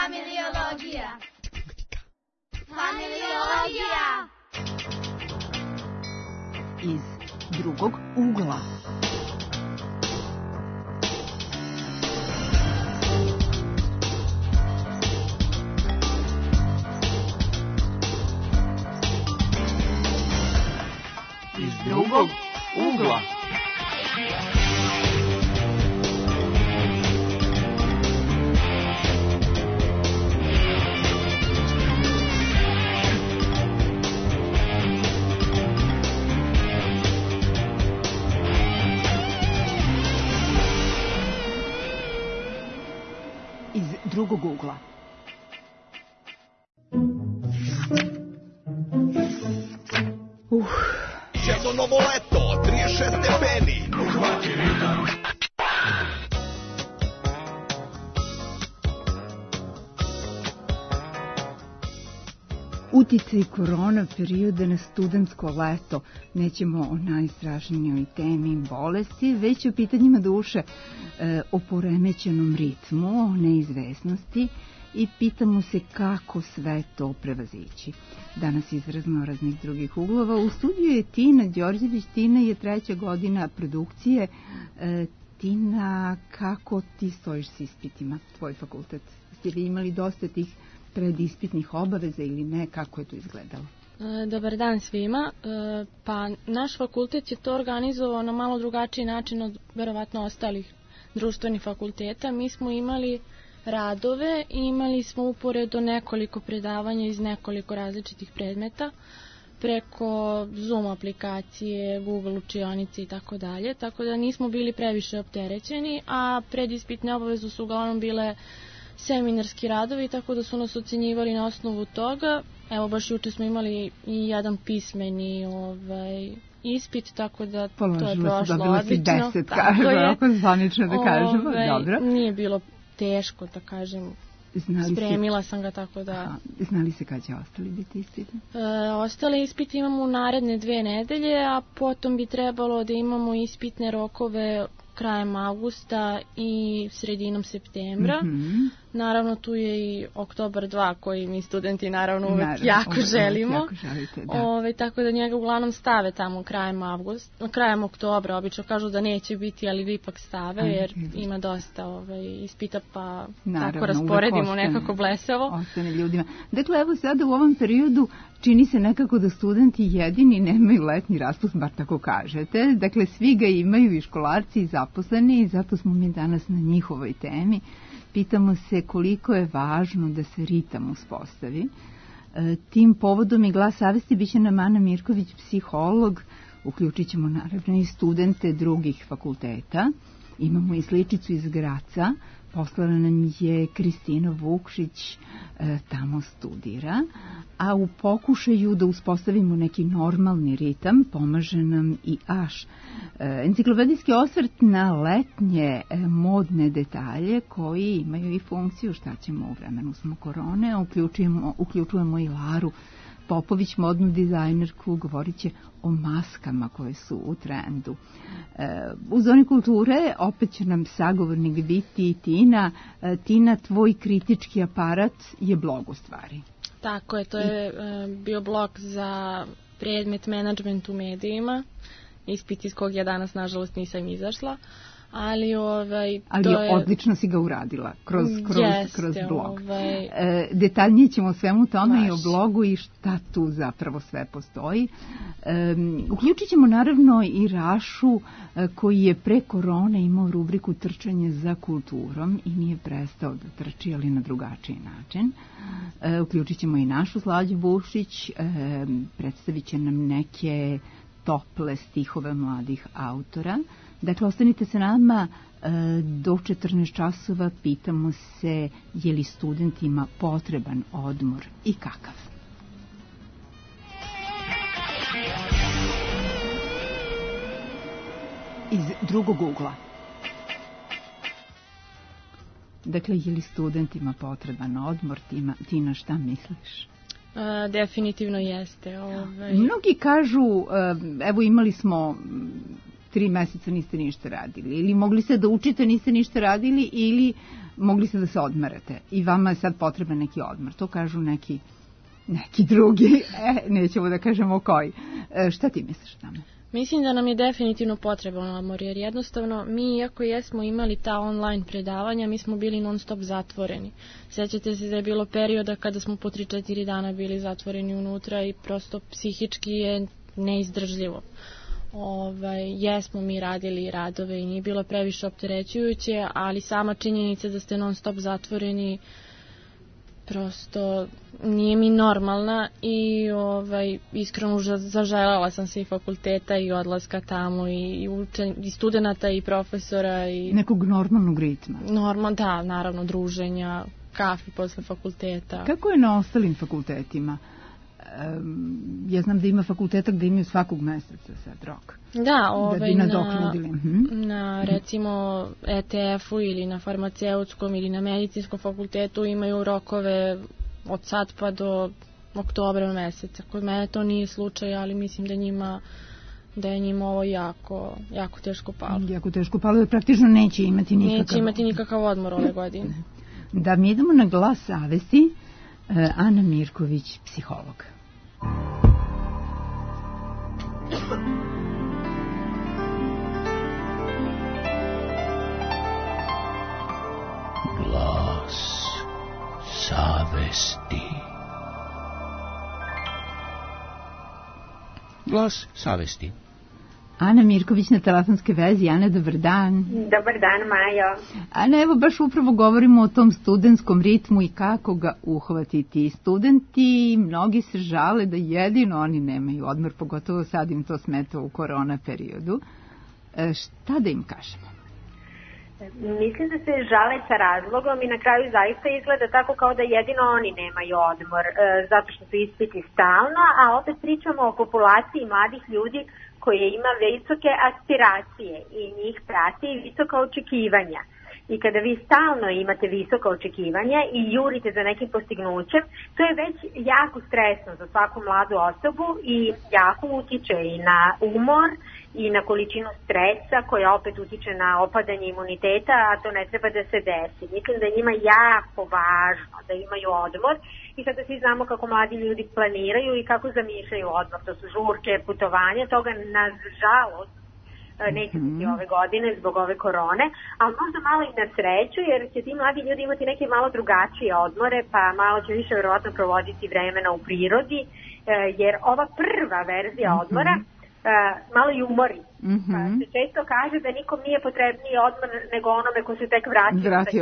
Familiologija. Familiologija. Iz drugog ugla. Iz drugog ugla. Drugog ugla. Jedno novo leto, 36 stepeni. Uhvati ritam. Uticaj korona perioda na studentsko leto. Nećemo o najstrašnijoj temi bolesti, već o pitanjima duše, o poremećenom ritmu, o neizvesnosti i pitamo se kako sve to prevazići. Danas iz raznoraznih drugih uglova. U studiju je Tina Đorđević. Tina je 3. godina produkcije. Tina, kako ti stojiš s ispitima, tvoj fakultet? Ste li imali dosta tih predispitnih obaveza ili ne? Kako je to izgledalo? Dobar dan svima. Pa naš fakultet je to organizovao na malo drugačiji način od verovatno ostalih društvenih fakulteta. Mi smo imali radove i imali smo uporedo nekoliko predavanja iz nekoliko različitih predmeta preko Zoom aplikacije, Google učionice i tako dalje. Tako da nismo bili previše opterećeni, a predispitne obaveze su uglavnom bile seminarski radovi, tako da su nas ocenjivali na osnovu toga. Evo, baš juče smo imali i jedan pismeni ispit, tako da to je prošlo odlično. Dobila si 10, kažemo, ako zvanično da kažemo, dobro. Nije bilo teško, da kažem, spremila sam ga, tako da... Aha, znali se kada će ostali biti ispiti? Ostale ispite imamo u naredne 2 nedelje, a potom bi trebalo da imamo ispitne rokove krajem avgusta i sredinom septembra. Naravno, tu je i oktobar 2 koji mi studenti naravno uvek jako želimo. Jako želite, da. Tako da njega uglavnom stave tamo krajem oktobra. Obično kažu da neće biti, ali ipak stave jer ima dosta ispita, pa naravno, tako rasporedimo nekako blesavo. Ostane ljudima. Dakle, evo sada u ovom periodu čini se nekako da studenti jedini nemaju letnji raspust, bar tako kažete. Dakle, svi ga imaju, i školarci i zaposleni, i zato smo mi danas na njihovoj temi. Pitamo se koliko je važno da se ritam uspostavi. Tim povodom i Glas savesti biće nam Ana Mirković, psiholog. Uključit ćemo naravno i studente drugih fakulteta. Imamo i sličicu iz Graca. Poslala nam je Kristina Vukšić, tamo studira, a u pokušaju da uspostavimo neki normalni ritam pomaže nam i Aš. Enciklopedijski osvrt na letnje modne detalje koji imaju i funkciju šta ćemo u vremenu smo korone. Uključujemo i Laru Popović, modnu dizajnerku, govorit će o maskama koje su u trendu. U zoni kulture opet će nam sagovornik biti Tina. Tina, tvoj kritički aparat je blog u stvari. Tako je, to je bio blog za predmet menadžment u medijima, ispit iz kog ja danas nažalost nisam izašla. Ali odlično si ga uradila kroz blog. Detaljnije ćemo o svemu tome i o blogu i šta tu zapravo sve postoji. Uključit ćemo naravno i Rašu koji je pre korone imao rubriku Trčanje za kulturom i nije prestao da trči, ali na drugačiji način. Uključit ćemo i našu Slađu Bušić, predstavit će nam neke tople stihove mladih autora. Dakle, ostanite sa nama do 14 časova, pitamo se je li studentima potreban odmor i kakav. Iz drugog ugla. Dakle, je li studentima potreban odmor? Tina, šta misliš? Definitivno jeste. Mnogi kažu, evo imali smo 3 meseca niste ništa radili, ili mogli ste da učite, niste ništa radili, ili mogli ste da se odmarate i vama je sad potreban neki odmor. To kažu neki drugi, nećemo da kažemo koji. Šta ti misliš o tome? Mislim da nam je definitivno potreban odmor, jer jednostavno mi, iako jesmo imali ta online predavanja, mi smo bili non stop zatvoreni. Sjećate se da je bilo perioda kada smo po 3-4 dana bili zatvoreni unutra i prosto psihički je neizdržljivo. Jesmo mi radili radove i nije bilo previše opterećujuće, ali sama činjenica da ste non stop zatvoreni prosto nije mi normalna i iskreno zaželjela sam se i fakulteta i odlaska tamo i studenata i profesora i nekog normalnog ritma. Da, naravno, druženja, kafi posle fakulteta. Kako je na ostalim fakultetima? Ja znam da ima fakulteta gde imaju svakog meseca sad rok. Da, na recimo ETF-u ili na farmaceutskom ili na medicinskom fakultetu imaju rokove od sad pa do oktobra meseca. Kod mene to nije slučaj, ali mislim da je njima ovo jako teško palo. Jako teško palo, jer praktično neće imati nikakav odmor ove godine. Da, mi idemo na Glas savesti. Ana Mirković, psiholog. Glas savesti. Glas savesti. Ana Mirković na telefonskoj vezi. Ana, dobar dan. Dobar dan, Majo. Ana, evo baš upravo govorimo o tom studentskom ritmu i kako ga uhvatiti. Studenti, mnogi se žale da jedino oni nemaju odmor, pogotovo sad im to smeta u korona periodu. Šta da im kažemo? Mislim da se žale sa razlogom i na kraju zaista izgleda tako kao da jedino oni nemaju odmor, zato što su ispiti stalno, a opet pričamo o populaciji mladih ljudi koje ima visoke aspiracije i njih prati visoka očekivanja. I kada vi stalno imate visoka očekivanja i jurite za nekim postignućem, to je već jako stresno za svaku mladu osobu i jako utiče i na umor i na količinu stresa koja opet utiče na opadanje imuniteta, a to ne treba da se desi. Mislim da je njima jako važno da imaju odmor i kada svi znamo kako mladi ljudi planiraju i kako zamišljaju odmor, to su žurke, putovanja, toga nažalost neće biti ove godine zbog ove korone, ali možda malo i na sreću, jer će ti mladi ljudi imati neke malo drugačije odmore, pa malo će više verovatno provoditi vremena u prirodi, jer ova prva verzija odmora malo i umori. Pa se često kaže da nikom nije potrebniji odmor nego onome ko se tek vratio.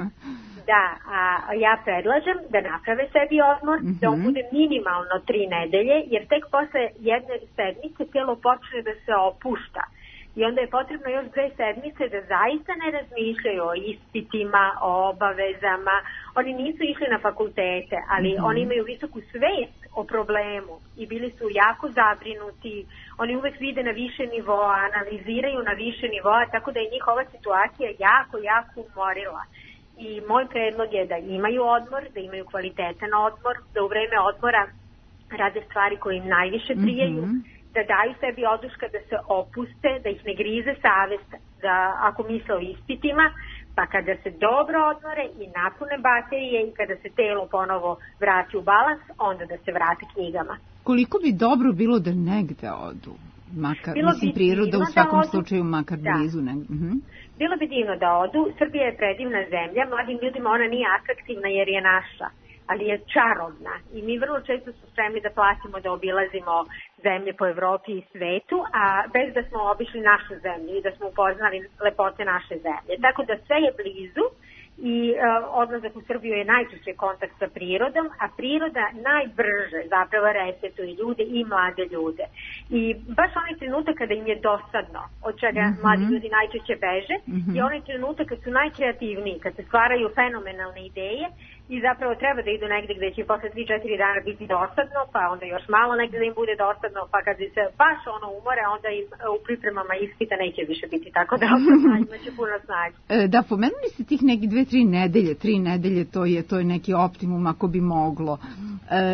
Da, a ja predlažem da naprave sebi odmor, da on bude minimalno 3 nedelje, jer tek posle jedne sedmice telo počne da se opušta. I onda je potrebno još 2 sedmice da zaista ne razmišljaju o ispitima, o obavezama. Oni nisu išli na fakultete, ali oni imaju visoku svest o problemu i bili su jako zabrinuti. Oni uvek vide na više nivoa, analiziraju na više nivoa, tako da je njih ova situacija jako umorila. I moj predlog je da imaju odmor, da imaju kvalitetan odmor, da u vreme odmora rade stvari koje im najviše prijaju, da daju sebi oduška, da se opuste, da ih ne grize savest, da ako misle o ispitima, pa kada se dobro odmore i napune baterije i kada se telo ponovo vrati u balans, onda da se vrati knjigama. Koliko bi dobro bilo da negde odu? Makar, priroda u svakom slučaju makar blizu. Bilo bi divno da odu. Srbija je predivna zemlja, mladim ljudima ona nije atraktivna jer je naša, ali je čarobna i mi vrlo često su spremni da platimo da obilazimo zemlje po Evropi i svetu, a bez da smo obišli našu zemlju i da smo upoznali lepote naše zemlje. Tako da sve je blizu i odlazak u Srbiju je najčešće kontakt sa prirodom, a priroda najbrže zapravo resetuje ljude i mlade ljude. I baš onaj trenutak kada im je dosadno, od čega mladi ljudi najčešće beže, i onaj trenutak kad su najkreativniji, kad se stvaraju fenomenalne ideje i zapravo treba da idu negde gde će posle 3-4 dana biti dosadno, pa onda još malo negde da im bude dosadno, pa kad se baš umore, onda im u pripremama ispita neće više biti tako da imaće puno snage. Da, pomenuli ste tih neki 2-3 nedelje, 3 nedelje, to je neki optimum ako bi moglo.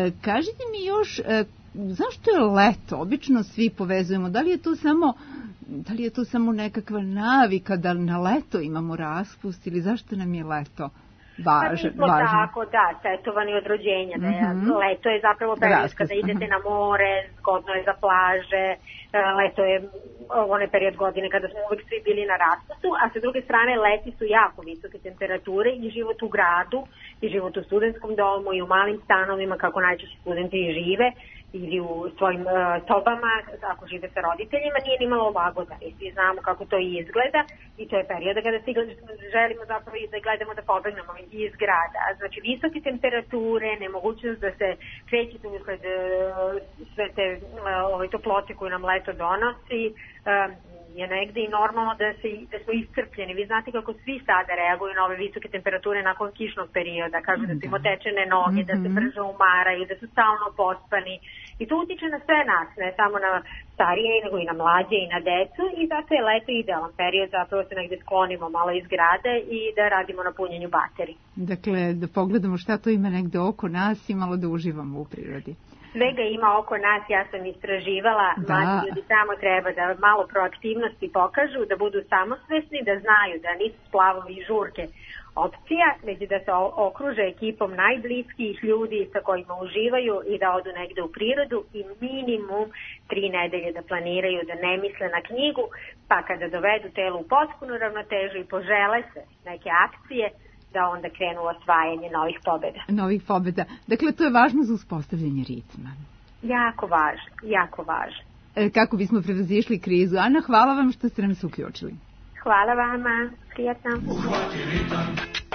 Kažite mi još, zašto je leto? Obično svi povezujemo, da li je to samo da li je to samo nekakva navika da na leto imamo raspust ili zašto nam je leto važno? Tako, da, setovani od rođenja. Leto je zapravo period kada idete na more, zgodno je za plaže, leto je onaj period godine kada smo uvek svi bili na raspustu, a sa druge strane leti su jako visoke temperature i život u gradu, i život u studentskom domu, i u malim stanovima, kako najčešće studenti žive, ili u svojim sobama, ako žive sa roditeljima, nije ni malo lagodan. I svi znamo kako to izgleda, i to je period kada svi želimo zapravo i da gledamo da pobegnemo iz grada. Znači, visoke temperature, nemogućnost da se krećete usled sve te toplote koju nam leto donosi, je negde i normalno da smo iscrpljeni. Vi znate kako svi sada reaguju na ove visoke temperature nakon kišnog perioda. Kažu da su im otečene noge, da se brže umaraju, da su stalno pospani. I to utiče na sve nas, ne samo na starije, nego i na mlađe i na decu. I zato je leto idealan period, zapravo se negde sklonimo malo iz grada i da radimo na punjenju baterije. Dakle, da pogledamo šta to ima negde oko nas i malo da uživamo u prirodi. Svega ima oko nas, ja sam istraživala, mladi ljudi samo treba da malo proaktivnosti pokažu, da budu samosvesni, da znaju da nisu splavovi i žurke opcija, već da se okruže ekipom najbliskijih ljudi sa kojima uživaju i da odu negde u prirodu i minimum 3 nedelje da planiraju, da ne misle na knjigu, pa kada dovedu telo u potpunu ravnotežu i požele se neke akcije, da onda krenu osvajanje novih pobjeda. Novih pobjeda. Dakle, to je važno za uspostavljanje ritma. Jako važno, jako važno. Kako bismo prevazišli krizu. Ana, hvala vam što ste nam se uključili. Hvala vama. Prijatno. Uhvati ritam.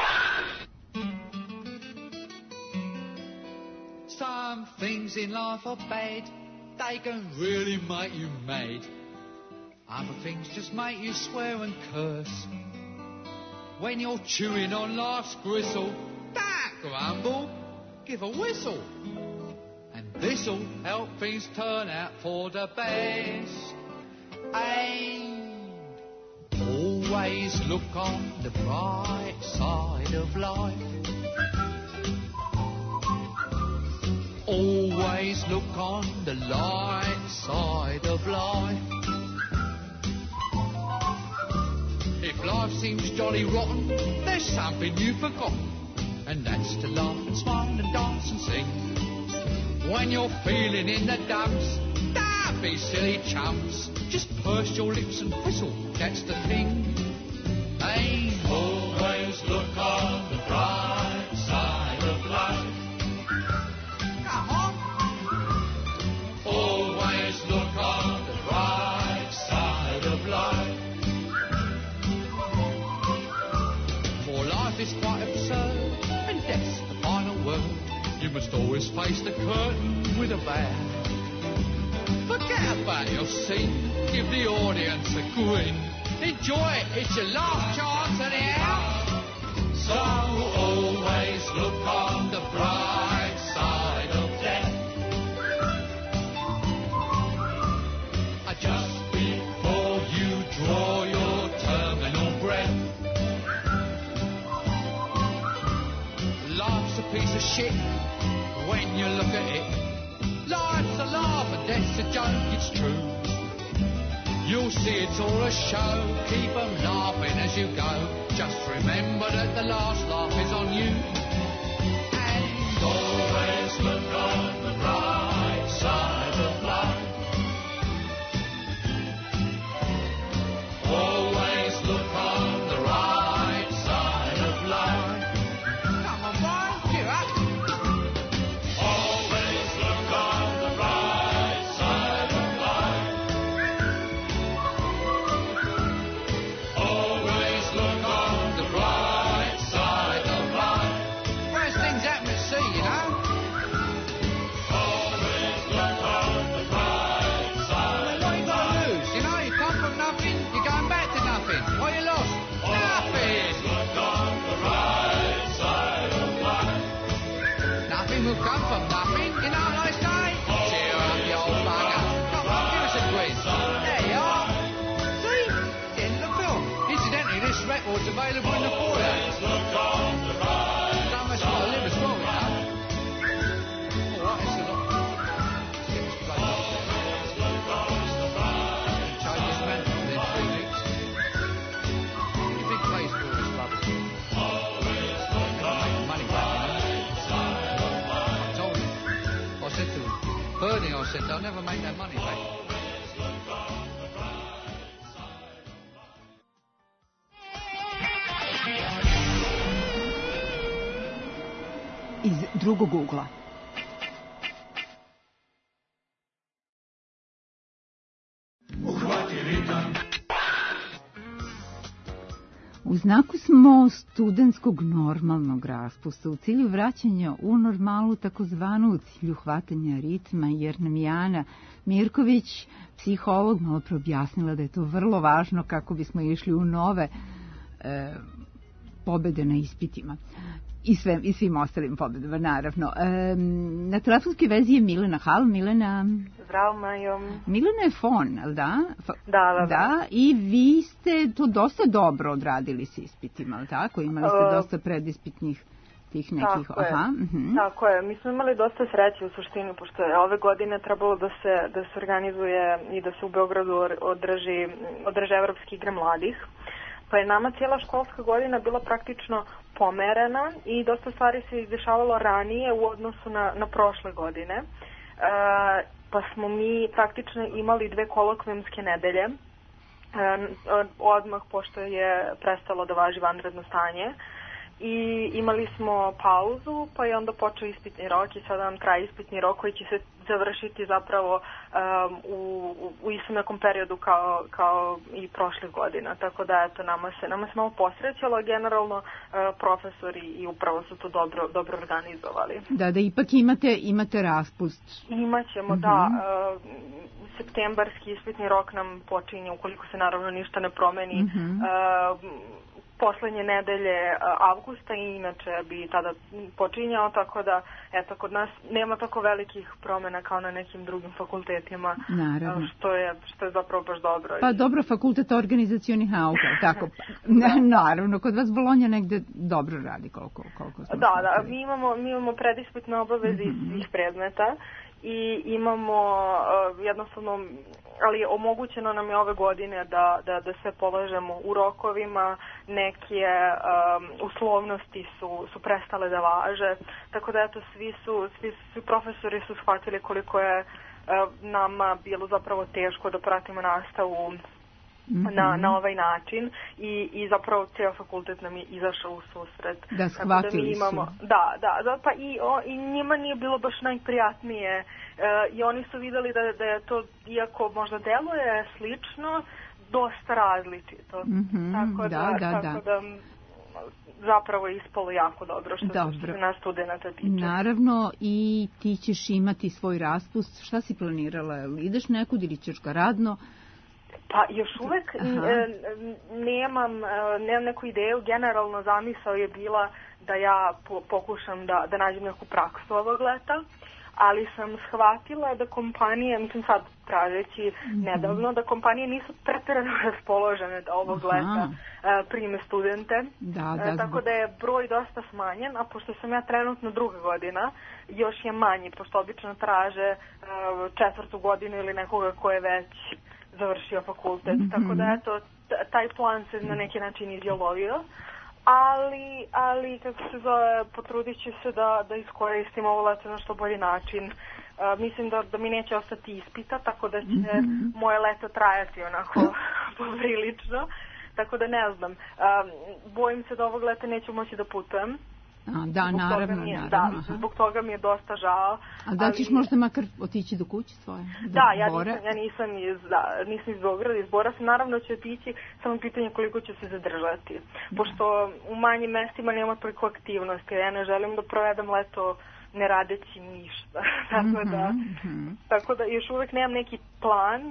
Some things in life are bad. They can really make you mad. Other things just make you swear and curse. When you're chewing on life's gristle, don't grumble, give a whistle. And this'll help things turn out for the best. And always look on the bright side of life. Always look on the light side of life. If life seems jolly rotten, there's something you've forgotten, and that's to laugh and smile and dance and sing. When you're feeling in the dumps, don't be silly chumps. Just purse your lips and whistle, that's the thing. Hey, always look on the bright side of life. Come on. Always look on the bright side of life. Life is quite absurd, and death's the final word. You must always face the curtain with a bow. Forget about your scene, give the audience a grin. Enjoy it, it's your last chance anyhow. So always look on the bright side of death. Just before you draw your terminal breath. Life's a piece of shit when you look at it. Life's a laugh and death's a joke, it's true. You'll see it's all a show, keep 'em laughing as you go. Just remember that the last laugh is on you. And always look on the bright side of life. Always look on the right side of life. Come on, boy, cheer up. Always look on the right side of life. Always look on the right side of life. Worst things happen at sea, you know. Always look on the right side of life. What you got to lose, you know? You come from nothing, you're going back to nothing. What you lost? Nothing. Look on the right side of life. Nothing will come from nothing, you know what I say? Cheer up, you old bugger. Come on, give us a quiz. There you are. See? The end of the film. Incidentally, this record's available in the foyer. Look on the right. Don't mess with the live as well, you know. All right, it's a lot. Let's get this place. Change this man. divorce it. They'll never make that money back. Iz drugog ugla. U znaku smo studentskog normalnog raspusta u cilju vraćanja u normalu, takozvanu u cilju hvatanja ritma, jer nam je Ana Mirković, psiholog, malo pre objasnila da je to vrlo važno kako bismo išli u nove pobede na ispitima. I svim ostalim pobedama, naravno. Na telefonskoj vezi je Milena. Halo, Milena. Zdravo, Majo. Milena je fon, ali da? Da. I vi ste to dosta dobro odradili s ispitima, ali tako? Imali ste dosta predispitnih tih nekih... Tako je. Mi smo imali dosta sreće u suštini, pošto je ove godine trebalo da se organizuje i da se u Beogradu održe Evropske igre mladih. Pa je nama cijela školska godina bila praktično pomerena i dosta stvari se izdešavalo ranije u odnosu na prošle godine. Pa smo mi praktično imali 2 kolokvijumske nedelje, odmah pošto je prestalo da važi vanredno stanje. I imali smo pauzu, pa je onda počeo ispitni rok i sada nam traje ispitni rok koji će se završiti zapravo u istom nekom periodu kao i prošle godina. Tako da eto, nama se malo posrećalo, generalno profesori i upravo su to dobro organizovali. Da ipak imate raspust. Imaćemo, da. Septembarski ispitni rok nam počinje, ukoliko se naravno ništa ne promeni, poslednje nedelje avgusta i inače bi tada počinjao, tako da eto, kod nas nema tako velikih promjena kao na nekim drugim fakultetima. Naravno. Što je zapravo baš dobro. Pa dobro, fakultet organizacionih nauka, tako. Naravno, kod vas Bolonja negde dobro radi koliko smo. Da, mi imamo predispitne obaveze iz svih predmeta i imamo jednostavno, ali omogućeno nam je ove godine da sve polažemo u rokovima, neke uslovnosti su prestale da važe, tako da eto, svi profesori su shvatili koliko je nama bilo zapravo teško da pratimo nastavu na ovaj način i zapravo cijel fakultet nam je izašao u susret. Da, shvatili su. Da, pa i njima nije bilo baš najprijatnije i oni su vidjeli da je to, iako možda deluje slično, dosta različito. Tako da zapravo je ispalo jako dobro što se nas studenta tiče. Naravno, i ti ćeš imati svoj raspust. Šta si planirala? Ideš nekud ili ćeš ga radno? Pa još uvek nemam neku ideju. Generalno zamisao je bila da ja pokušam da nađem neku praksu ovog leta, ali sam shvatila da kompanije, mislim sad tražeći nedavno, da kompanije nisu pretjerano raspoložene da ovog leta prime studente. Tako da je broj dosta smanjen, a pošto sam ja trenutno druga godina, još je manji, pošto obično traže 4. godinu ili nekoga ko je već završio fakultet. Tako da eto, taj plan se na neki način izjalovio. Ali kako se zove, potrudit ću se da iskoristim ovo leto na što bolji način. Mislim da mi neće ostati ispita, tako da će moje leto trajati onako poprilično. Tako da ne znam. Bojim se da ovog leta neću moći da putujem. Naravno. Zbog toga mi je dosta žao. A da ćeš možda makar otići do kuće svoje? Ja nisam iz Beograda, iz Bora sam, naravno ću otići, samo pitanje koliko ću se zadržati. Pošto u manjim mestima nema toliko aktivnosti, ja ne želim da provedem leto ne radeći ništa. Tako da još uvek nemam neki plan,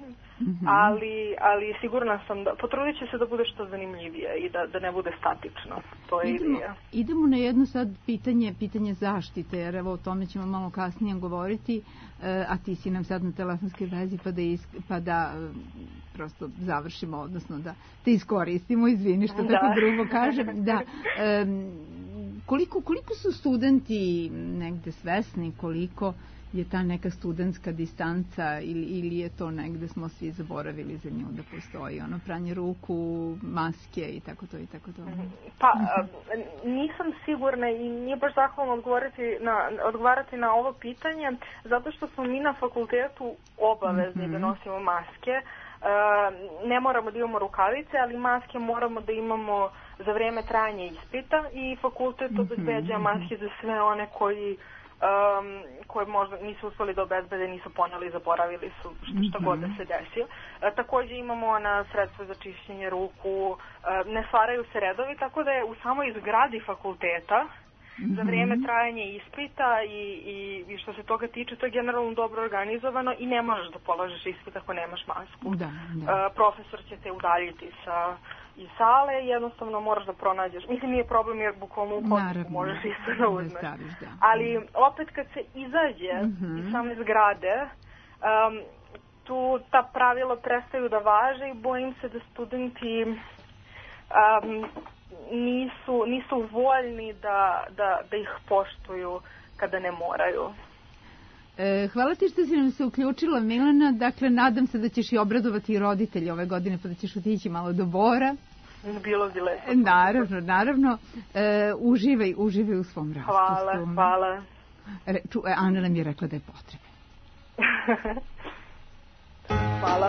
ali sigurna sam da potrudit ću se da bude što zanimljivije i da ne bude statično. To je ideja. Idemo na jedno sad pitanje zaštite, jer evo o tome ćemo malo kasnije govoriti, a ti si nam sad na telefonskoj vezi pa da prosto završimo, odnosno da te iskoristimo, izvini što tako grubo kažem. Koliko su studenti negde svesni, koliko je ta neka studentska distanca ili je to negde smo svi zaboravili za nju da postoji ono pranje ruku, maske i tako to i tako to? Pa nisam sigurna i nije baš zahvalno odgovarati na ovo pitanje, zato što smo mi na fakultetu obavezni da nosimo maske. Ne moramo da imamo rukavice, ali maske moramo da imamo za vreme trajanja ispita i fakultet obezbeđuje maske za sve one koji možda nisu uspeli da obezbede, nisu poneli, zaboravili su, šta god da se desi. Takođe imamo ona sredstva za čišćenje ruku, ne stvaraju se redovi, tako da je u samoj zgradi fakulteta za vrijeme trajanja ispita i što se toga tiče, to je generalno dobro organizovano i ne možeš da polažeš ispit ako nemaš masku. Profesor će te udaljiti iz sale, jednostavno moraš da pronađeš. Mislim, nije problem jer bukvalno u hodniku možeš isto da uzmeš. Ali opet kad se izađe iz same zgrade, tu ta pravila prestaju da važe i bojim se da studenti nisu voljni da ih poštuju kada ne moraju. Hvala ti što si nam se uključila, Milena. Dakle, nadam se da ćeš i obradovati i roditelji ove godine, pa da ćeš otići malo do Bora. Bilo bi lepo. Naravno. Uživaj u svom raspustu. Hvala. Ana nam je rekla da je potrebno. Hvala.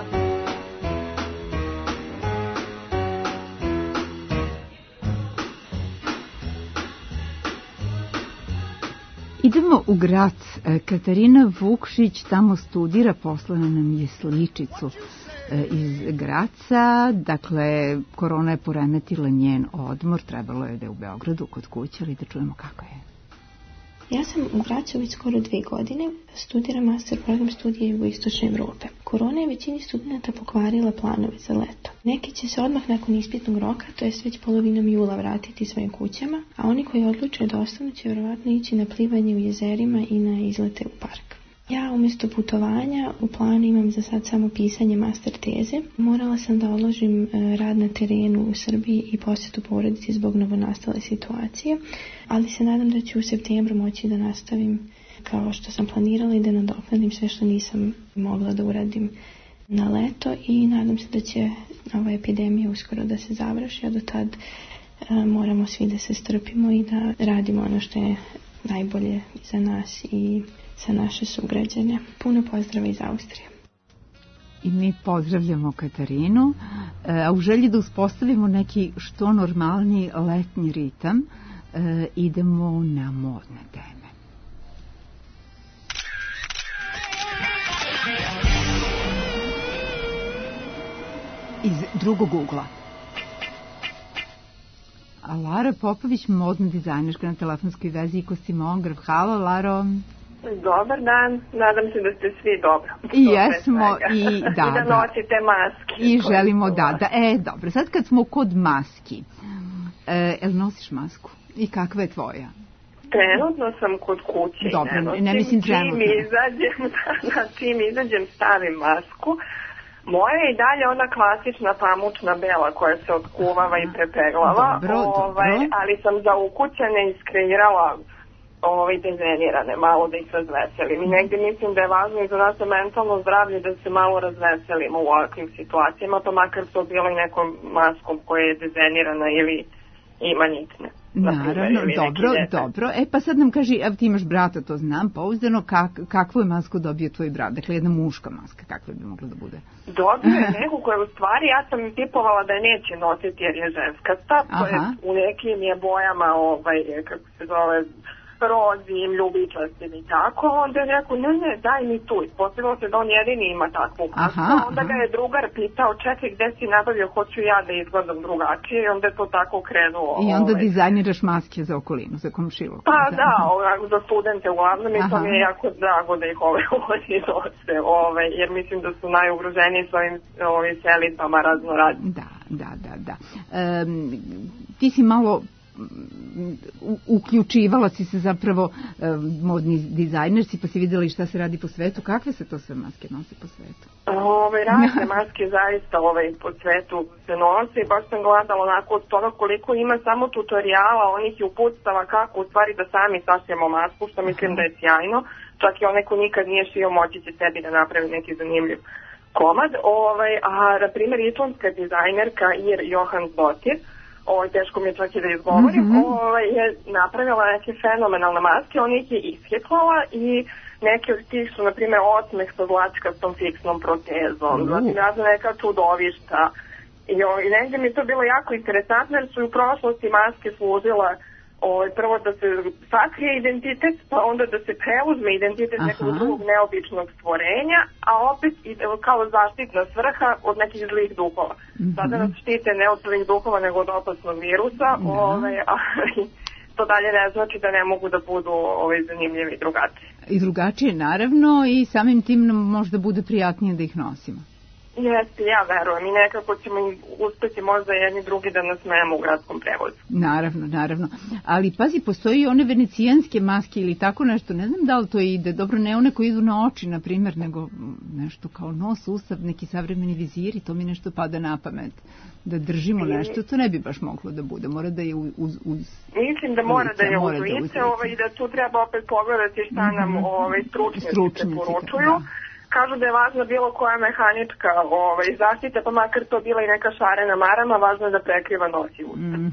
Idemo u Grac. Katarina Vukšić tamo studira, poslala nam je sličicu iz Graca. Dakle, korona je poremetila njen odmor, trebalo je da je u Beogradu kod kuće, ali da čujemo kako je. Ja sam u Gracu već skoro 2 godine, studiram master program studija jugoistočne Evrope. Korona je većini studenta pokvarila planove za leto. Neki će se odmah nakon ispitnog roka, to jest već polovinom jula, vratiti svojim kućama, a oni koji odluče da ostanu će vjerovatno ići na plivanje u jezerima i na izlete u park. Ja umjesto putovanja u planu imam za sad samo pisanje master teze. Morala sam da odložim rad na terenu u Srbiji i posjetu porodici zbog novonastale situacije, ali se nadam da ću u septembru moći da nastavim kao što sam planirala i da nadoknadim sve što nisam mogla da uradim na leto i nadam se da će ova epidemija uskoro da se završi, a do tad moramo svi da se strpimo i da radimo ono što je najbolje za nas i za naše sugrađane. Puno pozdrava iz Austrije. I mi pozdravljamo Katarinu, a u želji da uspostavimo neki što normalniji letnji ritam, idemo na modne teme. Iz drugog ugla. A Lara Popović, modna dizajnerka na telefonskoj vezi i kostimograf. Halo, Laro. Dobar dan, nadam se da ste svi dobro. I jesmo, i da nosite maske. I želimo da. Dobro, sad kad smo kod maski, jel nosiš masku? I kakva je tvoja? Trenutno sam kod kuće. Dobro, ne mislim trenutno. Čim izađem stavim masku. Moja je i dalje ona klasična pamučna bela koja se otkuvava i prepeglava. Dobro. Ali sam za ukućane iskreirala dizajnirane, malo da ih razveselim. I negdje mislim da je važno i za nas mentalno zdravlje da se malo razveselimo u ovakvim situacijama, pa makar to bilo i nekom maskom koja je dizajnirana ili ima nikne. Naravno, dobro. Pa sad nam kaži, ti imaš brata, to znam pouzdano, kakvu je masku dobio tvoj brat? Dakle, jedna muška maska, kakva bi mogla da bude? Dobio je neku koja u stvari, ja sam tipovala da je neće nositi jer je ženska stav, u nekim je bojama, kako se zove, rozim, ljubičastim i tako, onda je rekao, ne, daj mi tu. Ispostavilo se da on jedini ima takvu masku, onda ga je drugar pitao, čekaj, gde si nabavio, hoću ja da izgledam drugačije, i onda je to tako krenuo. I onda dizajniraš maske za okolinu, za komšilog. Pa da, za studente uglavnom i to mi je jako drago da ih oni nose, jer mislim da su najugroženiji s ovim selitama raznoradnji. Da. Ti si malo uključivala si se zapravo modni dizajner si, pa si vidjela šta se radi po svetu. Kakve se to sve maske nose po svetu? Razne maske zaista po svetu se nose i baš sam gledala onako od toga koliko ima samo tutoriala, onih i uputstava kako u stvari da sami sašijemo masku, što mislim da je sjajno. Čak i onaj ko nikad nije šio moći će sebi da napravi neki zanimljiv komad. A na primjer islandska dizajnerka Ir Johansdottir, teško mi je čak i da izgovorim, je napravila neke fenomenalne maske, on ih je ishitlala i neke od tih su, na primjer, osmeh sa zlačkastom fiksnom protezom, zatim razne neka čudovišta. I negdje mi je to bilo jako interesantno jer su u prošlosti maske služila prvo da se sakrije identitet, pa onda da se preuzme identitet nekog drugog neobičnog stvorenja, a opet kao zaštitna svrha od nekih zlih duhova. Sada nas štite ne od zlih duhova, nego od opasnog virusa, ali to dalje ne znači da ne mogu da budu zanimljivi i drugačiji. I drugačije, naravno, i samim tim nam možda bude prijatnije da ih nosimo. Jeste, ja verujem i nekako ćemo uspeti možda jedni drugi da nas smejemo u gradskom prevozu. Naravno. Ali pazi, postoji i one venecijanske maske ili tako nešto, ne znam da li to ide, dobro ne one koji idu na oči, na primjer, nego nešto kao nos, ustav, neki savremeni viziri, to mi nešto pada na pamet. Da držimo nešto, to ne bi baš moglo da bude, mora da je uz mislim da mora da je uz lice i da tu treba opet pogledati šta nam stručnjaci preporučuju. Kažu da je važna bilo koja mehanička zaštita, pa makar to bila i neka šarena marama, važno je da prekriva nos i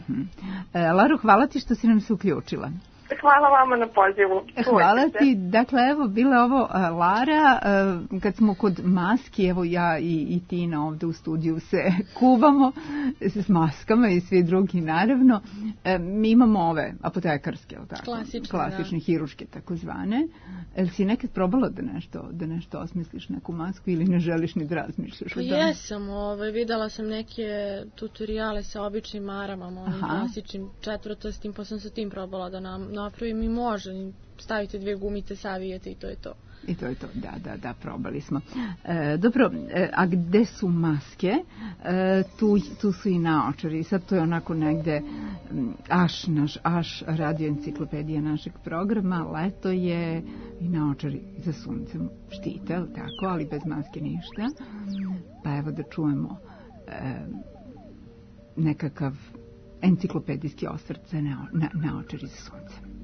usta. Laro, hvala ti što si nam se uključila. Hvala vama na pozivu. Hvala ti. Dakle, evo, bila ovo Lara, kad smo kod maski, evo ja i Tina ovde u studiju se kuvamo s maskama i svi drugi, naravno. Mi imamo ove apotekarske, klasične, hiruške takozvane. Jel si nekad probala da nešto osmisliš, neku masku ili ne želiš ni da razmišljaš? Pa jesam, videla sam neke tutoriale sa običnim marama, onim klasičnim četvrtostim, pa sam sa tim probala da napravim i može, stavite 2 gumice, savijete i to je to. I to je to, da, probali smo. Dobro, a gde su maske? Tu su i naočari. Sad to je onako negde naš radio enciklopedija našeg programa. Leto je i naočari za suncem štite, tako, ali bez maske ništa. Pa evo da čujemo nekakav enciklopedijski osvrt za naočari za suncem.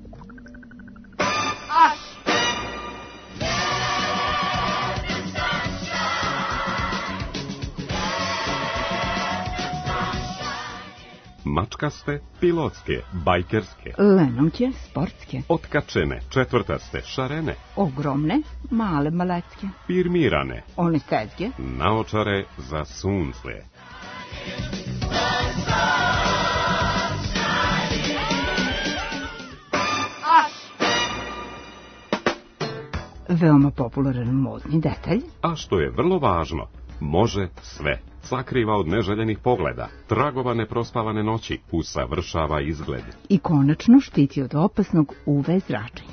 Mačkaste, pilotske, bajkerske, lenomće, sportske, otkačene, četvrtaste, šarene, ogromne, male malecke, firmirane, one stezge, naočare za sunce. Veoma popularan modni detalj. A što je vrlo važno, može sve. Sakriva od neželjenih pogleda, tragova neprospavane noći, usavršava izgled. I konačno štiti od opasnog UV zračenja.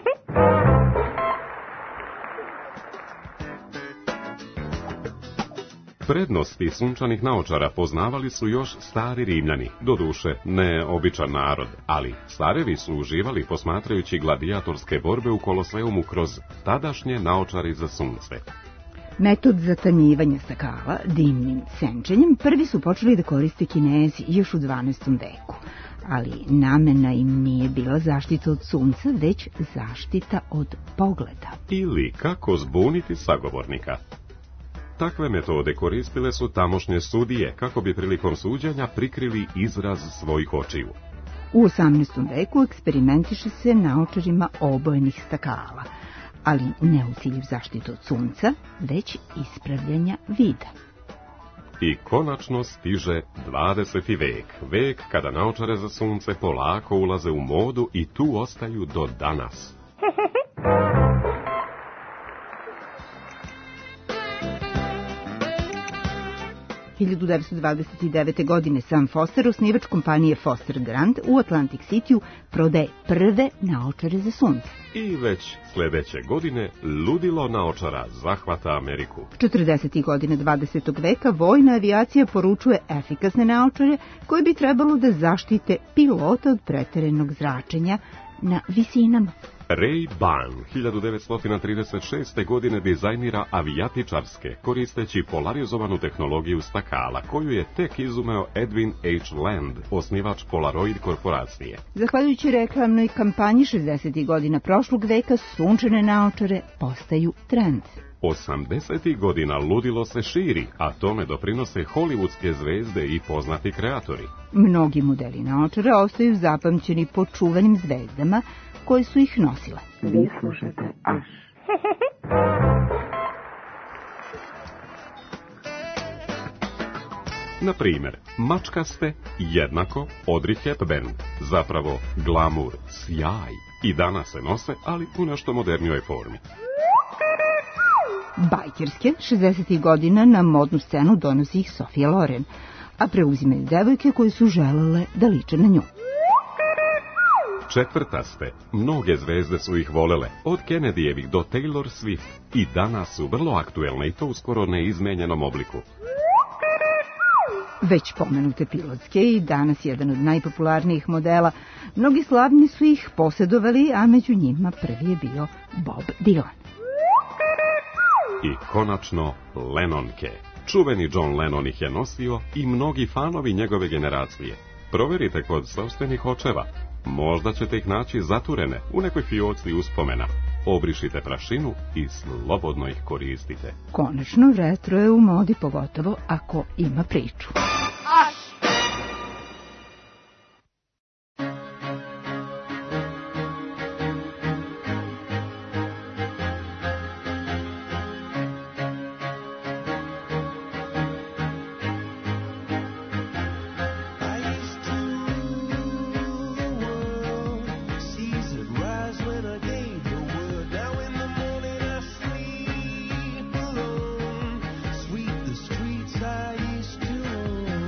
Prednosti sunčanih naočara poznavali su još stari Rimljani, doduše ne običan narod, ali starevi su uživali posmatrajući gladijatorske borbe u Koloseumu kroz tadašnje naočari za sunce. Metod zatanjivanja stakala dimnim senčenjem prvi su počeli da koriste Kinezi još u 12. veku, ali namena im nije bila zaštita od sunca, već zaštita od pogleda. Ili kako zbuniti sagovornika. Takve metode koristile su tamošnje sudije kako bi prilikom suđenja prikrili izraz svojih očiju. U 18. veku eksperimentiše se naočarima obojenih stakala, ali ne u cilju zaštite od sunca, već ispravljanja vida. I konačno stiže 20. vek, vek kada naočare za sunce polako ulaze u modu i tu ostaju do danas. 1929. godine Sam Foster, osnivač kompanije Foster Grant u Atlantic Cityu, prodaje prve naočare za sunce. I već sljedeće godine ludilo naočara zahvata Ameriku. 40. godine 20. veka vojna avijacija poručuje efikasne naočare koje bi trebalo da zaštite pilota od preterenog zračenja na visinama. Ray-Ban 1936. godine dizajnira avijatičarske, koristeći polarizovanu tehnologiju stakala, koju je tek izumeo Edwin H. Land, osnivač Polaroid korporacije. Zahvaljujući reklamnoj kampanji 60. godina prošlog veka, sunčane naočare postaju trend. 80. godina ludilo se širi, a tome doprinose hollywoodske zvezde i poznati kreatori. Mnogi modeli naočara ostaju zapamćeni po čuvenim zvezdama koje su ih nosile. Vi slušate Aš. Na primjer, mačkaste jednako Audrey Hepburn, zapravo glamur, sjaj. I danas se nose, ali u nešto modernijoj formi. Bajkerske 60. godina na modnu scenu donosi ih Sofia Loren, a preuzimaju devojke koje su želele da liče na nju. Četvrtaste, mnoge zvezde su ih volele, od Kennedyjevih do Taylor Swift, i danas su vrlo aktuelne i to u skoro neizmenjenom obliku. Već pomenute pilotske i danas jedan od najpopularnijih modela, mnogi slavni su ih posjedovali, a među njima prvi je bio Bob Dylan. I konačno Lennonke. Čuveni John Lennon ih je nosio i mnogi fanovi njegove generacije. Proverite kod sopstvenih očeva. Možda ćete ih naći zaturene u nekoj fioci uspomena. Obrišite prašinu i slobodno ih koristite. Konačno, retro je u modi, pogotovo ako ima priču. I used to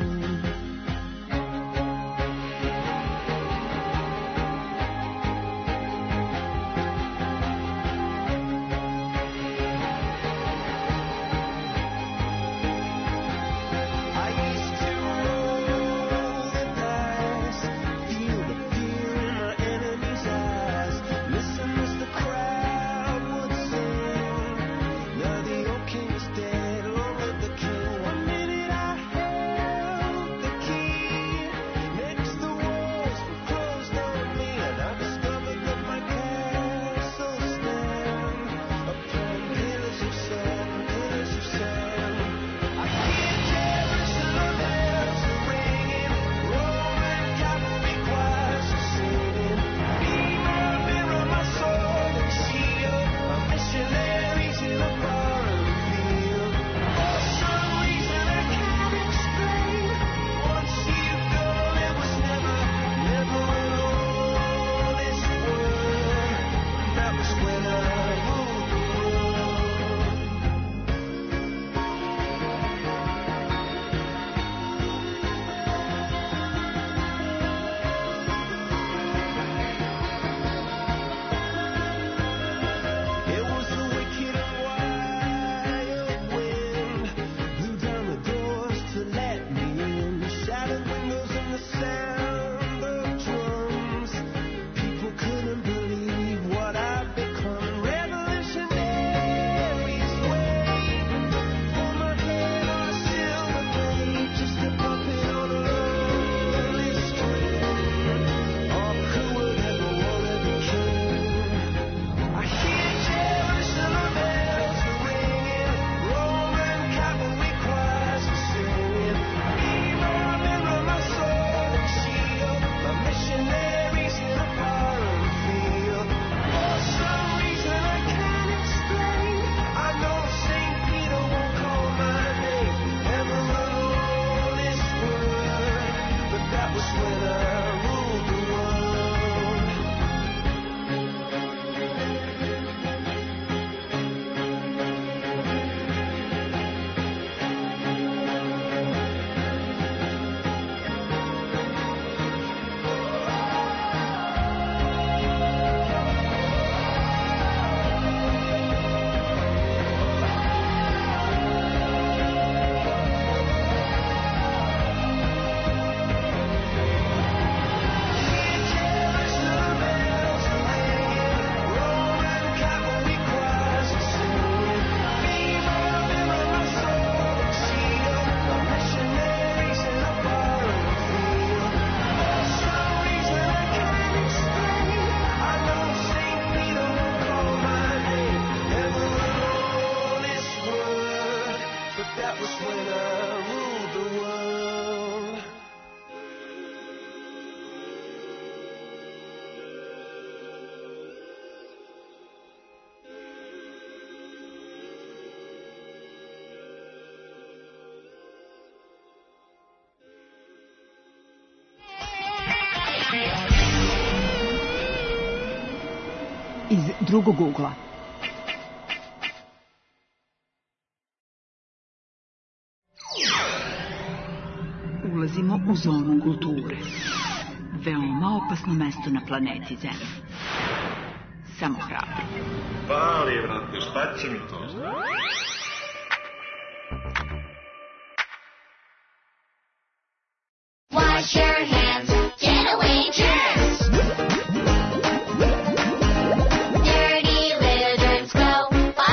iz drugog ugla. Ulazimo u zonu kulture. Veoma opasno mesto na planeti Zemlji. Samo hrabro. Pali, vrate, šta će mi to? Wash your hands, get away, germs. Dirty little germs go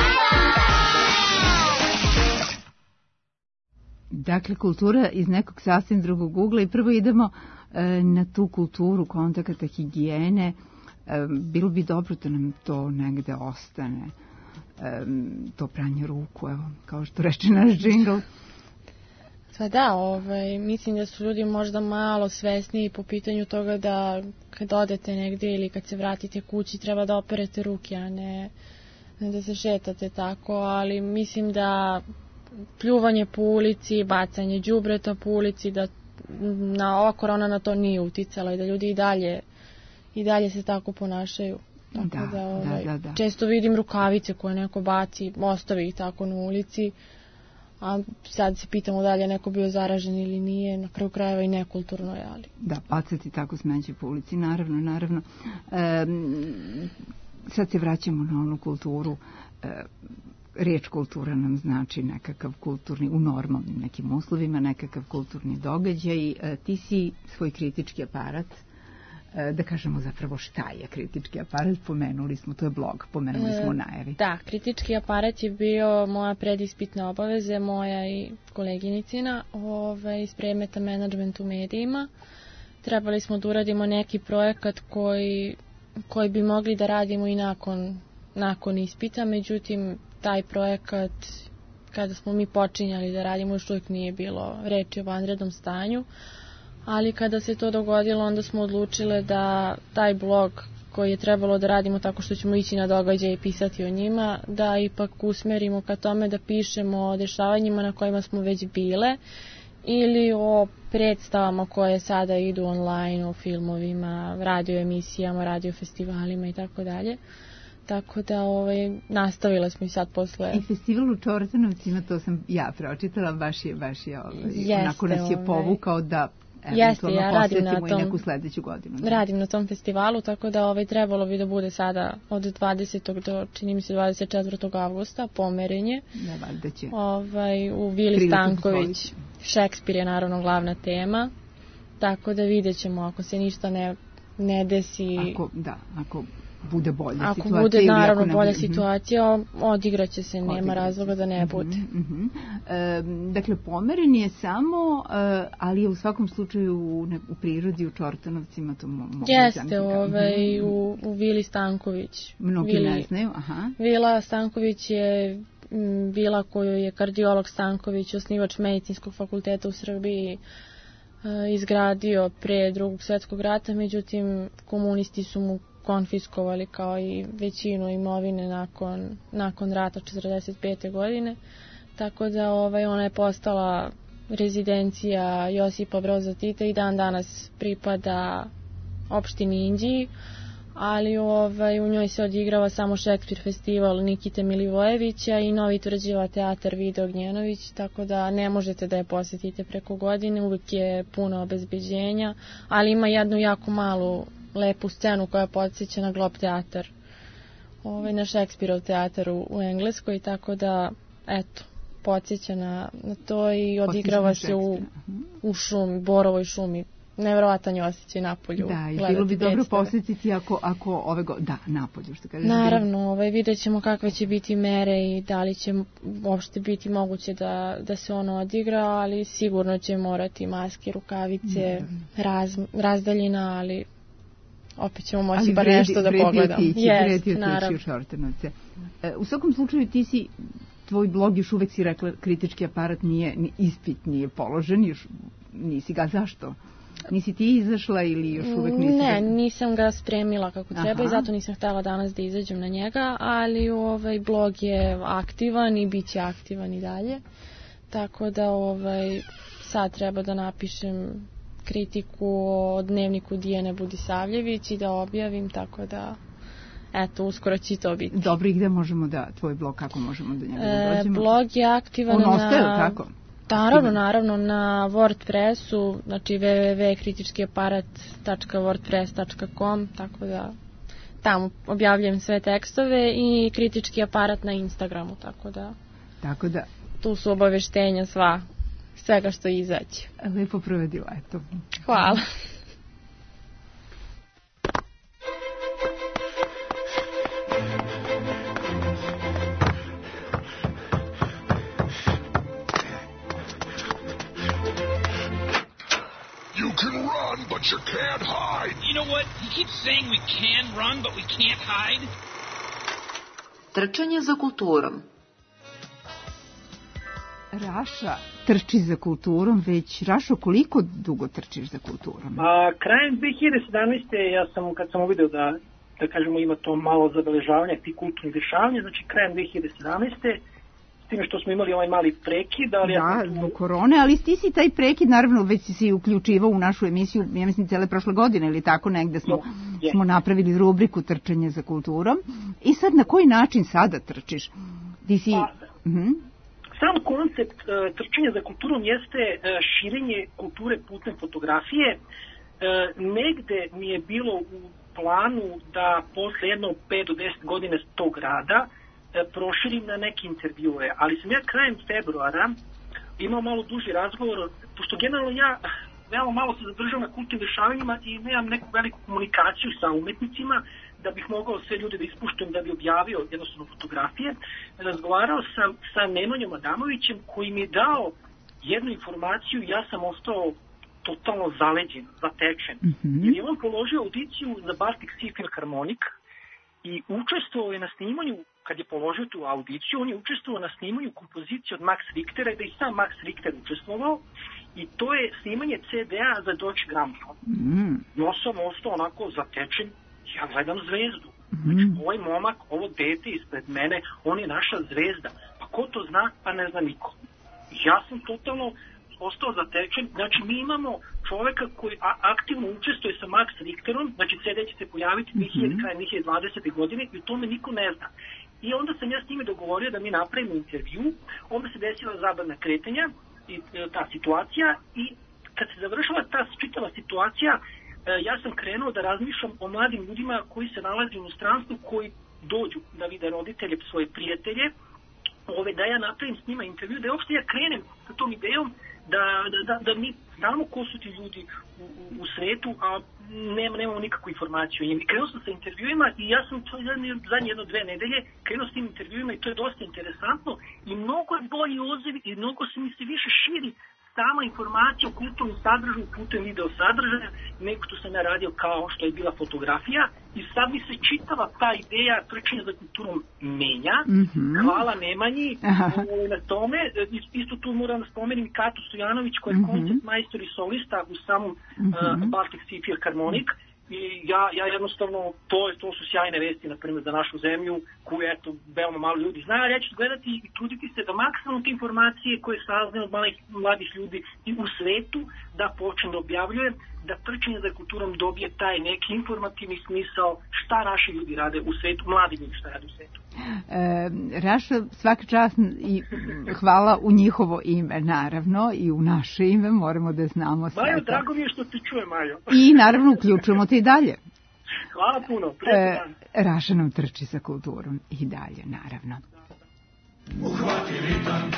bye-bye. Dakle, kultura iz nekog sasvim drugog ugla i prvo idemo na tu kulturu kontakata, higijene. Bilo bi dobro da nam to negde ostane, to pranje ruku, evo, kao što reče naš džingl. Pa da, mislim da su ljudi možda malo svesniji po pitanju toga da kad odete negde ili kad se vratite kući treba da operete ruke, a ne da se šetate tako, ali mislim da pljuvanje po ulici, bacanje đubreta po ulici, da ova korona na to nije uticala i da ljudi i dalje se tako ponašaju. Tako da. Često vidim rukavice koje neko baci, ostavi ih tako na ulici, a sad se pitamo da li je neko bio zaražen ili nije, na kraju krajeva i nekulturno je, ali... Da, bacati tako smeće po ulici, naravno. Sad se vraćamo na onu kulturu. Riječ kultura nam znači nekakav kulturni, u normalnim nekim uslovima, nekakav kulturni događaj. Ti si svoj kritički aparat, da kažemo zapravo šta je kritički aparat, pomenuli smo, to je blog, pomenuli smo u najavi. Da, kritički aparat je bio moja predispitna obaveze, moja i koleginicina iz predmeta menadžment u medijima. Trebali smo da uradimo neki projekat koji bi mogli da radimo i nakon ispita, međutim taj projekat kada smo mi počinjali da radimo još uvijek nije bilo reči o vanrednom stanju, ali kada se to dogodilo onda smo odlučile da taj blog koji je trebalo da radimo tako što ćemo ići na događaje i pisati o njima, da ipak usmerimo ka tome da pišemo o dešavanjima na kojima smo već bile ili o predstavama koje sada idu online, o filmovima, radio emisijama, radio festivalima i tako dalje. Tako da nastavila smo i sad posle... I festival u Čortanovcima, to sam ja pročitala, baš je onako nas je povukao da eventualno posjetimo i neku sledeću godinu. Radim na tom festivalu, tako da trebalo bi da bude sada od 20. do, čini mi se, 24. avgusta, pomerenje. Da, valjda će. U Vili Stanković. Šekspir je naravno glavna tema, tako da vidjet ćemo ako se ništa ne desi. Ako bude bolja situacija. Ako bude naravno bolja situacija, odigraće se, nema razloga da ne bude. Dakle, pomeren je samo, ali je u svakom slučaju u prirodi, u Čortanovcima, to mogu zamisliti. Jeste, u Vili Stanković. Mnogi ne znaju, Vila Stanković je vila koju je kardiolog Stanković, osnivač medicinskog fakulteta u Srbiji, izgradio pre Drugog svjetskog rata, međutim komunisti su mu konfiskovali kao i većinu imovine nakon rata 1945. godine, tako da ona je postala rezidencija Josipa Broza Tita i dan danas pripada opštini Inđiji, ali u njoj se odigrava samo Šekspir festival Nikite Milivojevića i Novi Tvrđiva teatar Vide Ognjenović, tako da ne možete da je posjetite preko godine, uvijek je puno obezbeđenja, ali ima jednu jako malu lepu scenu koja podsjeća na Glob teatar, na Šekspirov teatar u Engleskoj, tako da, eto, podsjeća na to i odigrava se u šumi, borovoj šumi. Nevjerovatan je osjećaj napolju. Da, i bilo bi dobro posjetiti ako napolju, što kažeš. Naravno, vidjet ćemo kakve će biti mere i da li će uopšte biti moguće da se ono odigra, ali sigurno će morati maske, rukavice, razdaljina, ali opet ćemo moći bar nešto da pogledamo. Vredi otići u Čortanovce. U svakom slučaju tvoj blog još uvek si rekla kritički aparat ispit nije položen, još nisi ga, zašto? Nisi ti izašla ili još uvek nisi? Ne, nisam ga spremila kako treba i zato nisam htjela danas da izađem na njega, ali blog je aktivan i bit će aktivan i dalje. Tako da sad treba da napišem kritiku o dnevniku Dijane Budisavljević i da objavim, tako da eto, uskoro će to biti. Dobro, i gde možemo tvoj blog, kako možemo do njega da dođemo? Blog je aktivan on ostaje, tako? Naravno, na WordPressu, znači www.kritičkiaparat.wordpress.com, tako da tamo objavljujem sve tekstove i Kritički aparat na Instagramu, tako da tu su obaveštenja svega što izaće. Lepo provedi leto. Hvala. You can run, but you can't hide. You know what? He keeps saying we can run, but we can't hide. Trčanje za kulturom. Raša trči za kulturom, već Rašo, koliko dugo trčiš za kulturom? Krajem 2017. ja sam, kad sam uvidio da kažemo ima to malo zabeležavanja tih kulturnih dešavanja, znači krajem 2017. s time što smo imali ovaj mali prekid. Zbog korone, ali ti si taj prekid, naravno, već si uključivao u našu emisiju, ja mislim, cele prošle godine ili tako negde smo napravili rubriku Trčanje za kulturom. I sad, na koji način sada trčiš? Ti si... Sam koncept trčanja za kulturom jeste širenje kulture putem fotografije. Negde mi je bilo u planu da posle jedno 5 do 10 godina tog rada proširim na neke intervjue, ali sam ja krajem februara imao malo duži razgovor, pošto generalno ja veoma malo se zadržavam na kulturnim dešavanjima i nemam neku veliku komunikaciju sa umetnicima, da bih mogao sve ljude da ispuštujem, da bi objavio jednostavno fotografije. Razgovarao sam sa Nemanjom Adamovićem koji mi je dao jednu informaciju i ja sam ostao totalno zaleđen, zatečen. Jer je on položio audiciju za Baltic Sea Philharmonic i učestvovao je na snimanju, kad je položio tu audiciju, on je učestvovao na snimanju kompozicije od Max Richtera i da je sam Max Richter učestvovao i to je snimanje CD-a za Deutsche Grammophon. Ja sam ostao onako zatečen, ja gledam zvezdu. Znači, ovaj momak, ovo dete ispred mene, on je naša zvezda. Pa ko to zna? Pa ne zna niko. Ja sam totalno ostao zatečen. Znači, mi imamo čoveka koji aktivno učestvuje sa Max Richterom, znači CD će se pojaviti krajem 2020. godine i o tome niko ne zna. I onda sam ja s njime dogovorio da mi napravimo intervju, onda se desila zabrana kretanja i ta situacija i kad se završila ta čitava situacija, ja sam krenuo da razmišljam o mladim ljudima koji se nalaze u inostranstvu, koji dođu da vide roditelje, svoje prijatelje, da ja napravim s njima intervju, da uopšte ja krenem sa tom idejom da mi znamo ko su ti ljudi u svetu, a nemamo nikakvu informaciju. I krenuo sam sa intervjuima i ja sam zadnje 1-2 nedelje krenuo s tim intervjuima i to je dosta interesantno i mnogo je bolji odziv i mnogo se mi se više širi sama informacija o kulturnom sadržaju putem video sadržaja nego što sam ja radio kao što je bila fotografija i sad mi se čitava ta ideja trčanja za kulturom menja. Hvala Nemanji na tome. Isto tu moram da spomenim Katu Stojanović koja je koncept majstor i solista u samom Baltic Sea Philharmonic i ja jednostavno to su sjajne vesti na primjer za našu zemlju koju eto veoma malo ljudi zna, ja ću gledati i truditi se da maksimalno te informacije koje saznam od mladih ljudi i u svetu da počnem da objavljujem, da trčanje za kulturom dobije taj neki informativni smisao šta naši ljudi rade u svetu, mladi ljudi šta rade u svetu. Raša, svaka čast i hvala u njihovo ime, naravno, i u naše ime, moramo da znamo sve. Majo, drago mi je što ti čuje, Majo. I naravno uključujemo te i dalje. Hvala puno. Raša nam trči za kulturom i dalje, naravno. Uhvati ritam.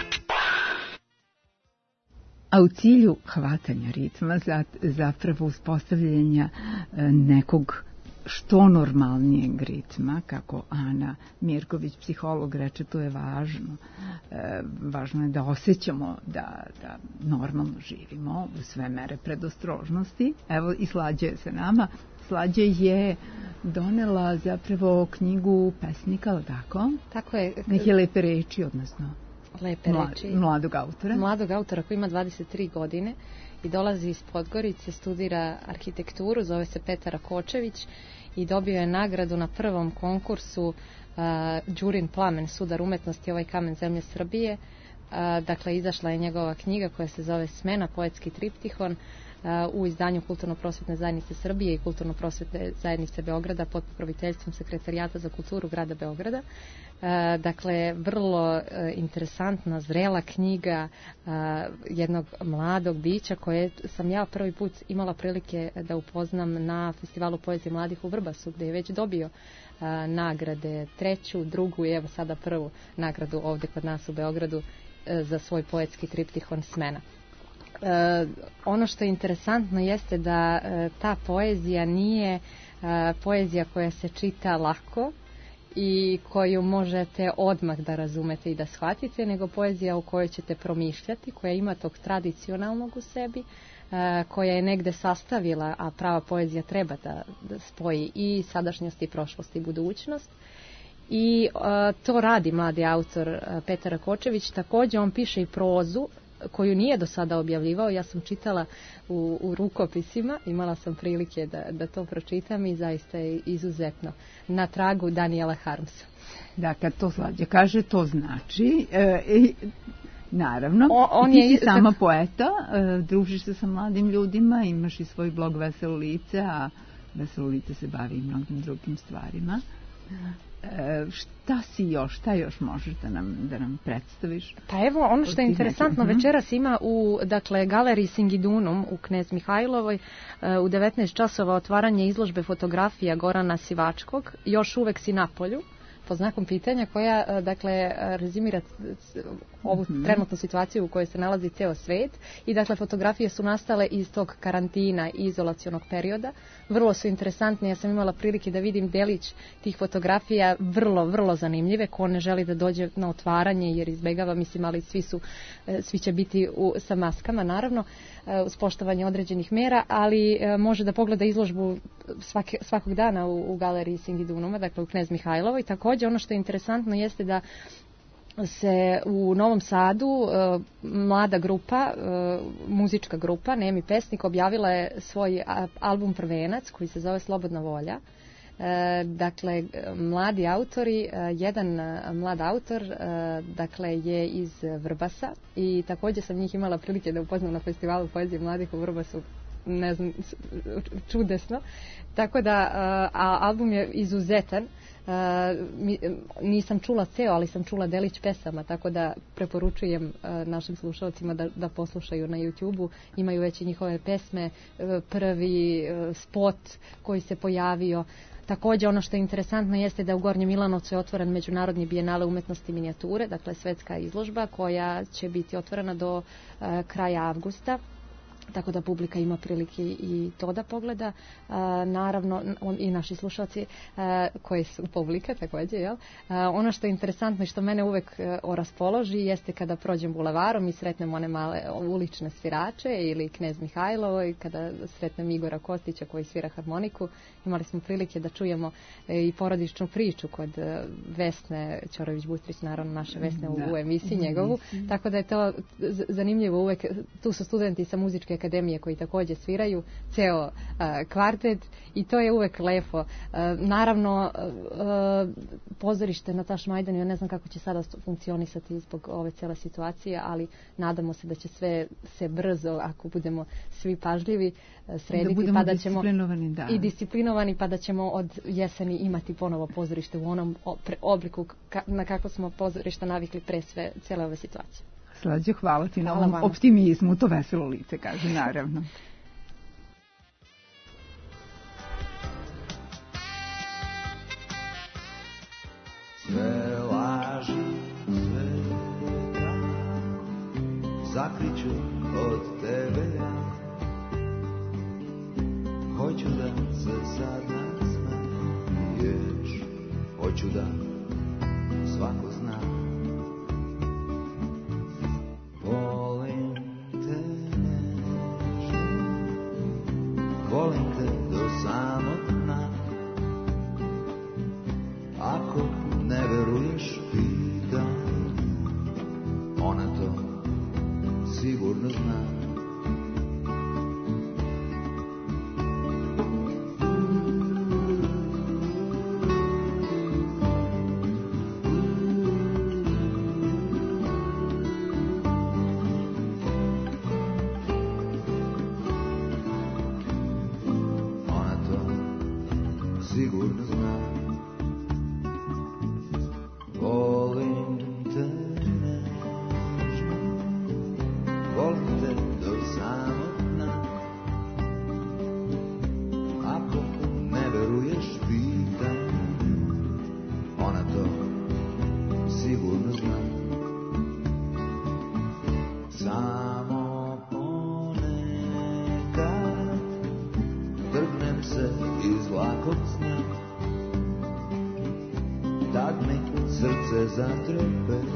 A u cilju hvatanja ritma, zapravo uspostavljanja nekog što normalnijeg ritma, kako Ana Mirković, psiholog, reče, to je važno. Važno je da osjećamo da normalno živimo u sve mere predostrožnosti. Evo i Slađa je sa nama. Slađa je donela zapravo knjigu pesnika, ali tako? Tako je. Neke lepe reči, odnosno lepe reči. Mladog autora. Mladog autora koji ima 23 godine i dolazi iz Podgorice, studira arhitekturu, zove se Petar Rakočević i dobio je nagradu na prvom konkursu Đurin Plamen, sudar umetnosti, ovaj kamen zemlje Srbije. Dakle, izašla je njegova knjiga koja se zove Smena, poetski triptihon. u izdanju Kulturno-prosvetne zajednice Srbije i Kulturno-prosvetne zajednice Beograda pod pokroviteljstvom Sekretarijata za kulturu grada Beograda. Dakle, vrlo interesantna, zrela knjiga jednog mladog bića koje sam ja prvi put imala prilike da upoznam na Festivalu poezije mladih u Vrbasu, gde je već dobio nagrade, 3., 2. i evo sada 1. nagradu ovde kod nas u Beogradu za svoj poetski triptihon Smena. Ono što je interesantno jeste da ta poezija nije poezija koja se čita lako i koju možete odmah da razumete i da shvatite, nego poezija u kojoj ćete promišljati, koja ima tog tradicionalnog u sebi, koja je negde sastavila, a prava poezija treba da spoji i sadašnjost i prošlost i budućnost. I to radi mladi autor Petar Rakočević. Takođe on piše i prozu koju nije do sada objavljivao. Ja sam čitala u rukopisima, imala sam prilike da to pročitam i zaista je izuzetno na tragu Daniela Harmsa. Da, kad to Slađa kaže, to znači... Naravno, on ti je si sama poeta, družiš se sa mladim ljudima, imaš i svoj blog Veselo lice, a Veselo lice se bavi i mnogim drugim stvarima. Šta još možeš da nam predstaviš? Pa evo, ono što je interesantno, večeras ima u galeriji Singidunum u Knez Mihajlovoj u 19 časova otvaranje izložbe fotografija Gorana Sivačkog, Još uvek si na polju, pod znakom pitanja, koja rezimira ovu trenutnu situaciju u kojoj se nalazi ceo svet i fotografije su nastale iz tog karantina i izolacionog perioda. Vrlo su interesantne, ja sam imala prilike da vidim delić tih fotografija, vrlo, vrlo zanimljive, ko ne želi da dođe na otvaranje jer izbegava, mislim, ali svi će biti sa maskama, naravno, uz poštovanje određenih mera, ali može da pogleda izložbu svakog dana u galeriji Singidunuma, u Knez Mihajlovoj. Takođe, ono što je interesantno jeste da se u Novom Sadu mlada grupa, muzička grupa, Nemi pesnik, objavila je svoj album Prvenac koji se zove Slobodna volja. Mladi autori, jedan mlad autor je iz Vrbasa i također sam njih imala prilike da upoznam na Festivalu poezije mladih u Vrbasu, ne znam, čudesno. Tako da, album je izuzetan. Nisam čula ceo, ali sam čula delić pesama, tako da preporučujem našim slušalcima da poslušaju na YouTube-u. Imaju već i njihove pesme, prvi spot koji se pojavio. Takođe, ono što je interesantno jeste da u Gornjem Milanovcu je otvoren Međunarodni bijenale umetnosti minijature, svetska izložba koja će biti otvorena do kraja avgusta. Tako da publika ima prilike i to da pogleda. Naravno, i naši slušalci koji su publika također, jel? Ono što je interesantno i što mene uvek oraspoloži jeste kada prođem bulevarom i sretnem one male ulične svirače ili Knez Mihajlovo i kada sretnem Igora Kostića koji svira harmoniku. Imali smo prilike da čujemo i porodičnu priču kod Vesne Ćorović-Bustrić, naravno naše Vesne u emisiji njegovu. Tako da je to zanimljivo uvek. Tu su studenti sa muzičke akademije koji također sviraju, ceo kvartet i to je uvek lepo. Naravno, pozorište Nataš Majdan, ja ne znam kako će sada funkcionisati zbog ove cijele situacije, ali nadamo se da će sve se brzo, ako budemo svi pažljivi, srediti, pa da ćemo i disciplinovani, pa da ćemo od jeseni imati ponovo pozorište u onom obliku na kako smo pozorišta navikli pre sve cijele ove situacije. Slađo, hvala ti na ovom optimizmu, to Veselo lice kaže, naravno. Sve laži, sve zakriću od tebe ja. Hoću da se sad nasmeješ, hoću da svako zna. Volim te nežno, volim te do samog dna. Ako ne veruješ, pitam, ona to sigurno zna. sigurno znam. Volim te nežno, volim te do samog dna. Ako ne veruješ, pitaj, ona to sigurno zna. Samo ponekad trgnem se iz lakog sna, tad mi srce zatreperi,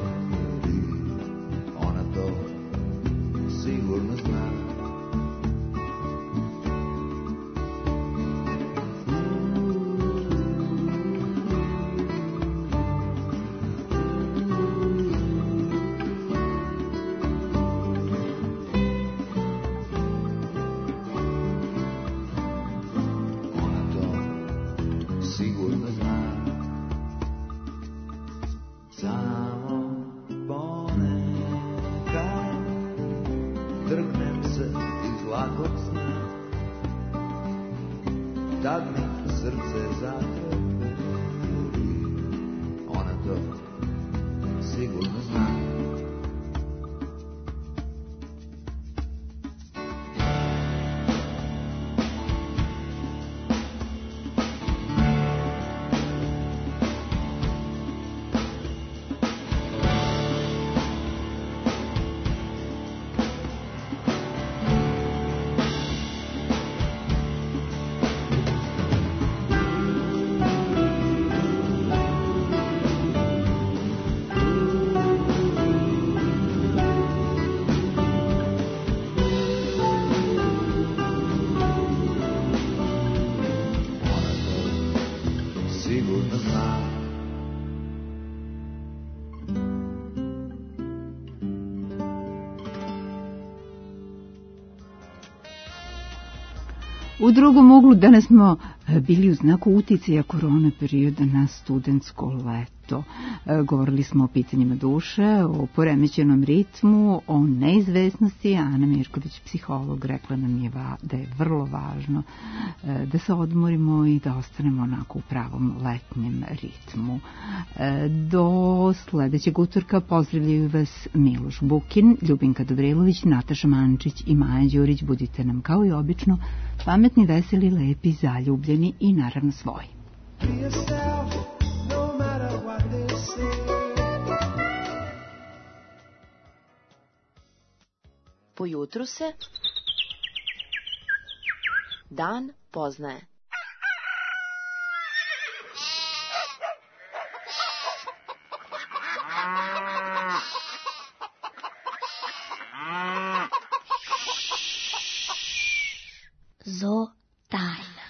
ona to sigurno zna. U drugom uglu danas smo bili u znaku uticaja korona perioda na studentsko leto. Govorili smo o pitanjima duše, o poremećenom ritmu, o neizvesnosti. Ana Mirković, psiholog, rekla nam je da je vrlo važno da se odmorimo i da ostanemo onako u pravom letnjem ritmu. Do sledećeg utorka pozdravljaju vas Miloš Bukin, Ljubinka Dobrilović, Nataša Mančić i Maja Đurić. Budite nam kao i obično pametni, veseli, lepi, zaljubljeni i naravno svoji. Po jutru se dan poznaje. Zo tajna.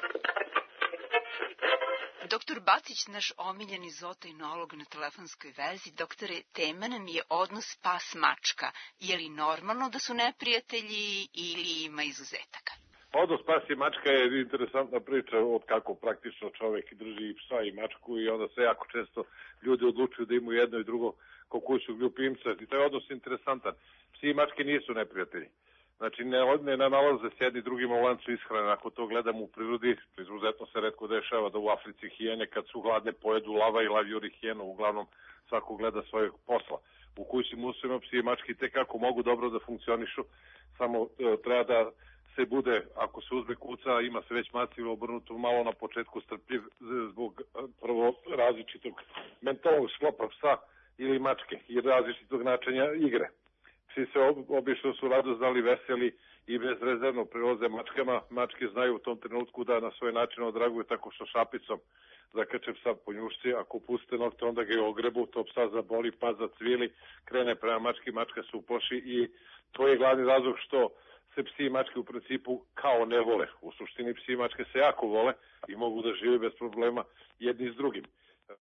Doktor Bacić, naš omiljeni zootajnolog na telefonskoj vezi. Doktore, tema nam je odnos pas-mačka. Je li normalno da su neprijatelji ili ima izuzetaka? Odnos pas i mačka je interesantna priča od kako praktično čovek drži psa i mačku i onda se jako često ljudi odlučuju da imaju jedno i drugo kao kućnog ljubimca. I taj odnos je interesantan. Psi i mačke nisu neprijatelji. Znači, ne nalaze se jedni drugima u lancu ishrane. Ako to gledamo u prirodi, izuzetno se retko dešava da u Africi hijene kad su gladne pojedu lava i lav juri hijenu. Uglavnom, svako gleda svojeg posla. U kućnim uslovima psi i mački tekako mogu dobro da funkcionišu, samo treba da se bude, ako se uzme kuca, ima se već maci obrnuto malo na početku strpljiv zbog prvo različitog mentalnog sklopa psa ili mačke i različitog načina igre. Psi se obično su radoznali, veseli i bezrezervno prilaze mačkama. Mačke znaju u tom trenutku da na svoj način odraguju tako što šapicom zakače psa po njušci. Ako puste nokte, onda ga je ogrebu, to psa zaboli, pa zacvili, krene prema mački, mačka se uplaši i to je glavni razlog što se psi i mačke u principu kao ne vole. U suštini psi i mačke se jako vole i mogu da žive bez problema jedni s drugim.